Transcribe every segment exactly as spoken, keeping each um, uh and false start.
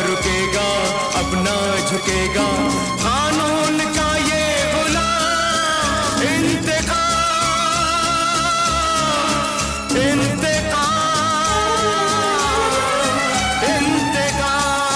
रुकेगा, अब ना झुकेगा कानून का ये गुलाम। इंतकाम, इंतकाम, इंतकाम।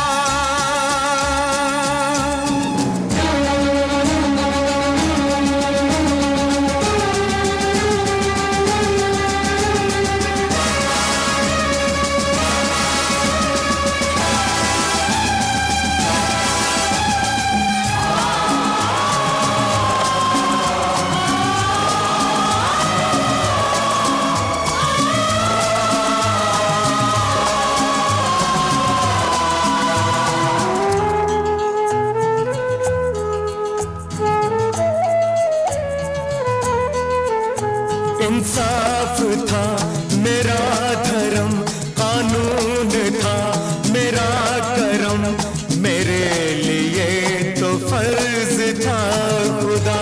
इंसाफ था मेरा धर्म, कानून था मेरा करम, मेरे लिए तो फर्ज था खुदा।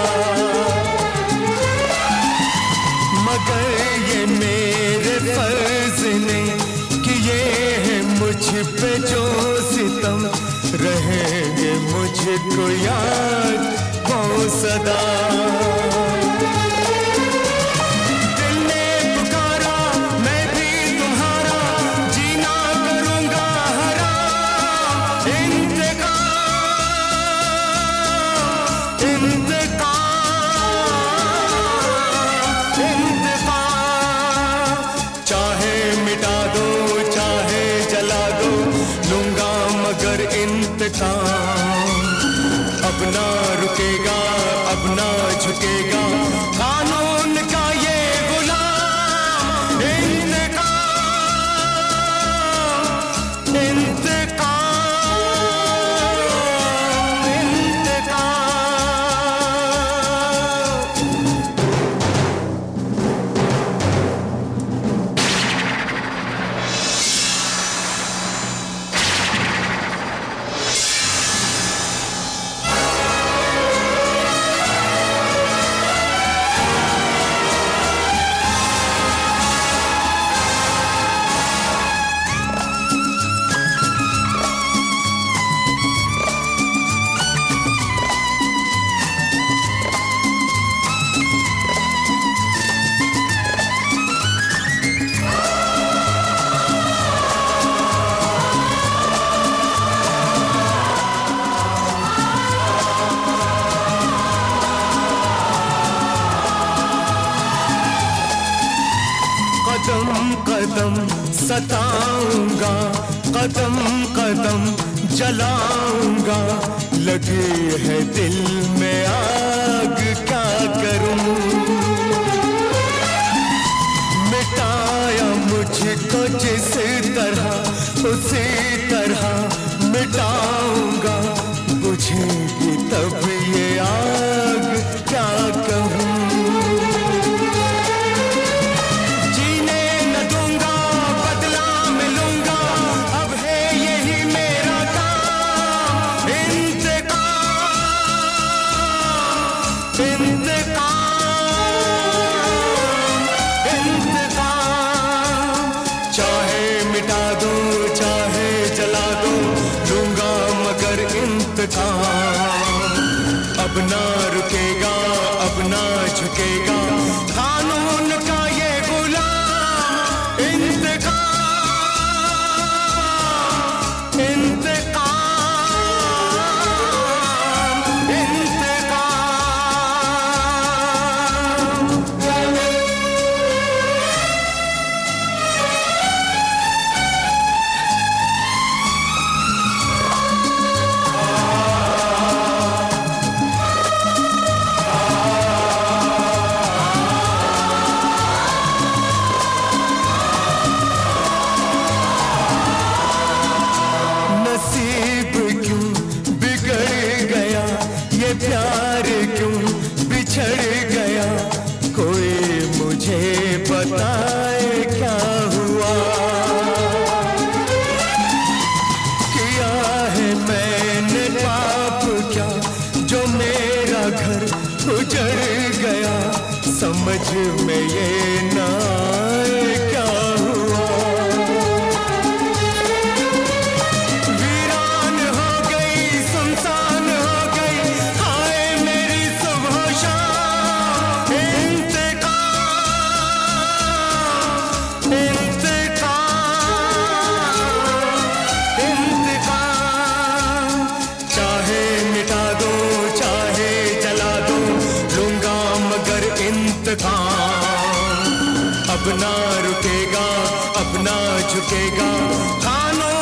मगर ये मेरे फर्ज ने किए हैं मुझ पे जो सितम, रहेंगे मुझको याद वो सदा। अब ना रुकेगा, अब ना झुकेगा कानून का ये गुलाम। इंतकाम, इंतकाम, इंतकाम। कदम कदम सताऊंगा, कदम कदम जलाऊंगा, लगी है दिल में आग क्या करूं। मिटाया मुझको जिस तरह उसी तरह मिटाऊंगा, बुझेगी तब ये आग क्या कहूं। अब ना रुकेगा, अब ना झुकेगा कानून का ये गुलाम। इंतकाम, इंतकाम, इंतकाम। प्यार क्यों बिछड़ गया, कोई मुझे बताए क्या हुआ। किया है मैंने पाप क्या, जो मेरा घर उजड़ गया, समझ में ये ना आए क्या हुआ। वीरान काम। अब ना रुकेगा, अब ना झुकेगा, खानों